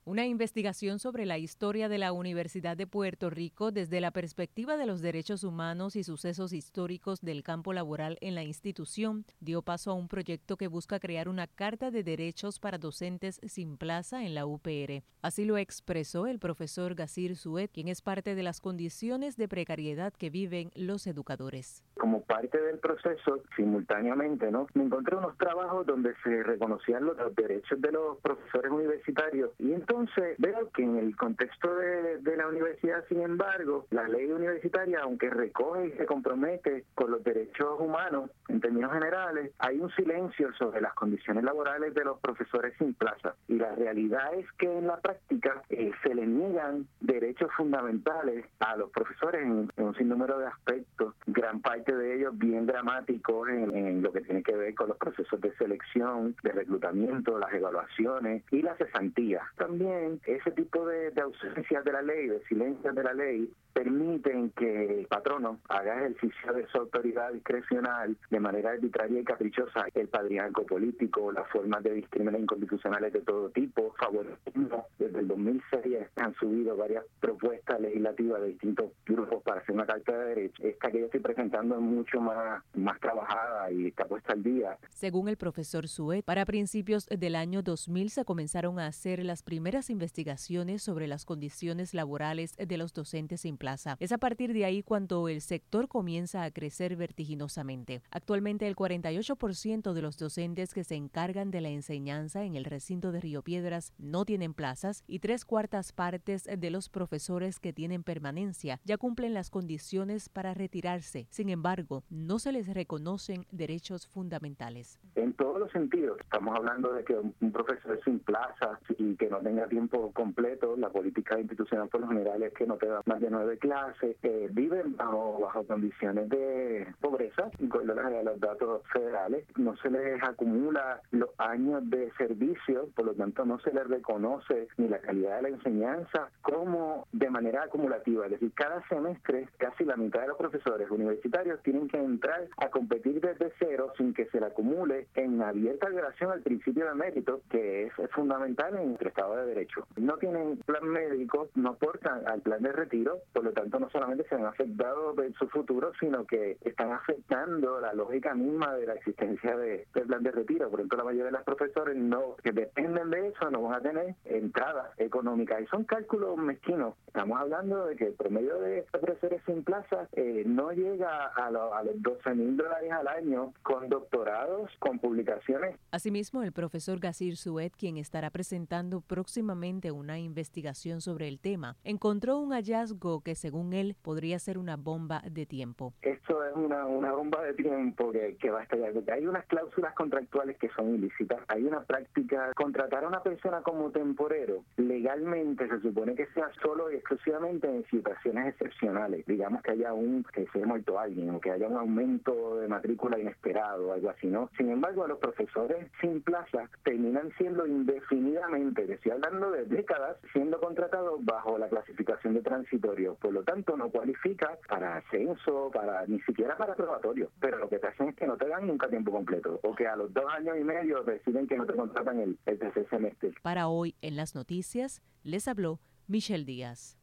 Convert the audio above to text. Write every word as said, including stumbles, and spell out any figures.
Una investigación sobre la historia de la Universidad de Puerto Rico desde la perspectiva de los derechos humanos y sucesos históricos del campo laboral en la institución dio paso a un proyecto que busca crear una carta de derechos para docentes sin plaza en la U P R. Así lo expresó el profesor Gazir Suet, quien es parte de las condiciones de precariedad que viven los educadores. Como parte del proceso, simultáneamente, ¿no? Me encontré unos trabajos donde se reconocían los, los derechos de los profesores universitarios y entonces veo que en el contexto de, de la universidad, sin embargo, la ley universitaria, aunque recoge y se compromete con los derechos humanos en términos generales, hay un silencio sobre las condiciones laborales de los profesores sin plaza. Y la realidad es que en la práctica eh, se le niegan derechos fundamentales a los profesores en, en un sinnúmero de aspectos, gran parte de ellos bien dramáticos en, en lo que tiene que ver con los procesos de selección, de reclutamiento, las evaluaciones y las cesantías. También ese tipo de, de ausencias de la ley, de silencios de la ley, permiten que el patrono haga ejercicio de su autoridad discrecional de manera arbitraria y caprichosa. El padrinazgo político, las formas de discriminación inconstitucionales de todo tipo, favoritismo. Desde el dos mil seis han subido varias propuestas legislativas de distintos grupos para hacer una carta de derechos. Esta que yo estoy presentando es mucho más, más trabajada y está puesta al día. Según el profesor Suet, para principios del año dos mil se comenzaron a hacer las primeras investigaciones sobre las condiciones laborales de los docentes sin plaza. Es a partir de ahí cuando el sector comienza a crecer vertiginosamente. Actualmente el cuarenta y ocho por ciento de los docentes que se encargan de la enseñanza en el recinto de Río Piedras no tienen plazas y tres cuartas partes de los profesores que tienen permanencia ya cumplen las condiciones para retirarse. Sin embargo, no se les reconocen derechos fundamentales. En todos los sentidos, estamos hablando de que un profesor sin plaza y que no tenga tiempo completo, la política institucional por lo general es que no te da más de nueve clases, eh, viven bajo, bajo condiciones de pobreza, con los datos federales, no se les acumula los años de servicio, por lo tanto no se les reconoce ni la calidad de la enseñanza como de manera acumulativa, es decir, cada semestre casi la mitad de los profesores universitarios tienen que entrar a competir desde cero sin que se le acumule en abierta violación al principio de mérito, que es, es fundamental en nuestro Estado de Derecho. No tienen plan médico, no aportan al plan de retiro, por lo tanto no solamente se han afectado de su futuro, sino que están afectando la lógica misma de la existencia de, del plan de retiro. Por ejemplo, la mayoría de los profesores no, que dependen de eso no van a tener entradas económicas y son cálculos mezquinos. Estamos hablando de que el promedio de profesores sin plaza eh, no llega a, lo, a los doce mil dólares al año con doctorados, con publicaciones. Asimismo, el profesor Gazir Suet, quien estará presentando próximamente una investigación sobre el tema, encontró un hallazgo que según él podría ser una bomba de tiempo. Esto es una, una bomba de tiempo que, que va a estallar. Hay unas cláusulas contractuales que son ilícitas. Hay una práctica, contratar a una persona como temporero, legalmente se supone que sea solo y exclusivamente en situaciones excepcionales. Digamos que haya un, que se haya muerto alguien o que haya un aumento de matrícula inesperado o algo así, ¿no? Sin embargo, a los profesores sin plaza terminan siendo indefinidamente, estoy hablando de décadas, siendo contratados bajo la clasificación de transitorio. Por lo tanto, no cualifica para ascenso, para ni siquiera para probatorio. Pero lo que te hacen es que no te dan nunca tiempo completo o que a los dos años y medio deciden que no te contratan el, el tercer semestre. Para hoy en las noticias les habló Michelle Díaz.